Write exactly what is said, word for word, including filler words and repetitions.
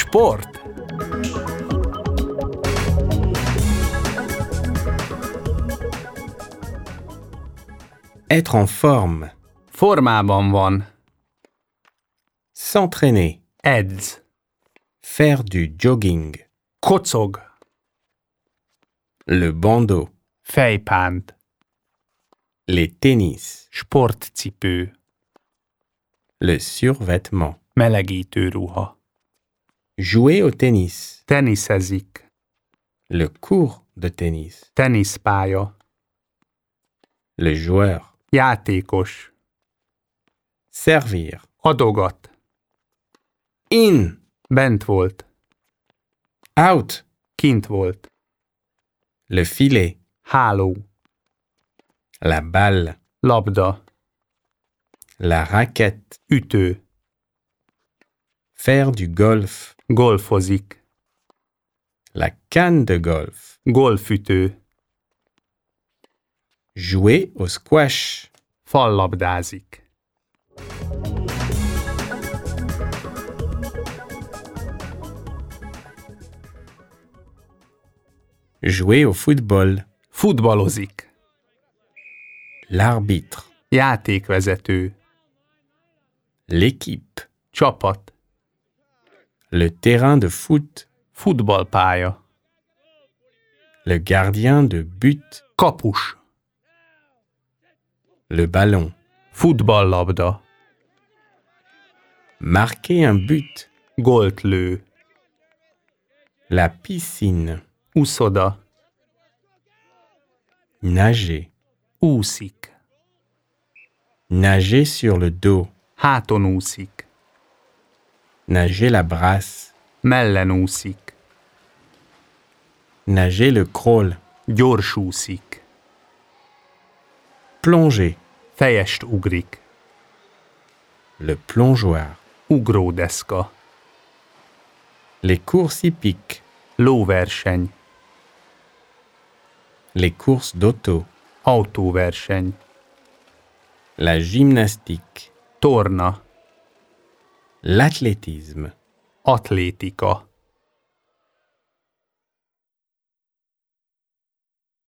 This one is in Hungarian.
Sport. Être en forme. Formában van. S'entraîner. Edz. Faire du jogging. Kocog. Le bandeau. Fejpánt. Les tennis. Sportcipő. Le survêtement. Melegítő ruha. Jouer au tennis. Teniszezik. Le court de tennis. Teniszpálya. Le joueur. Játékos. Servir. Adogat. In. Bent volt. Out. Kint volt. Le filet. Háló. La balle. Labda. La raquette. Ütő. Faire du golf. Golfozik. La canne de golf. Golfütő. Jouer au squash. Fallabdázik. Jouer au football. Futballozik. L'arbitre. Játékvezető. L'équipe. Csapat. Le terrain de foot. Futballpálya. Le gardien de but. Kapus. Le ballon. Futballlabda. Marquer un but. Gólt lő. La piscine. Uszoda. Nager. Úszik. Nager sur le dos. Háton úszik. Nager la brasse. Mellen úszik. Nager le crawl. Gyors úszik. Plonger. Fejest ugrik. Le plongeoir. Ugródeszka. Les courses hippiques. Lóverseny. Les courses d'auto. Autóverseny. La gymnastique. Torna. L'athlétisme. Atlétika.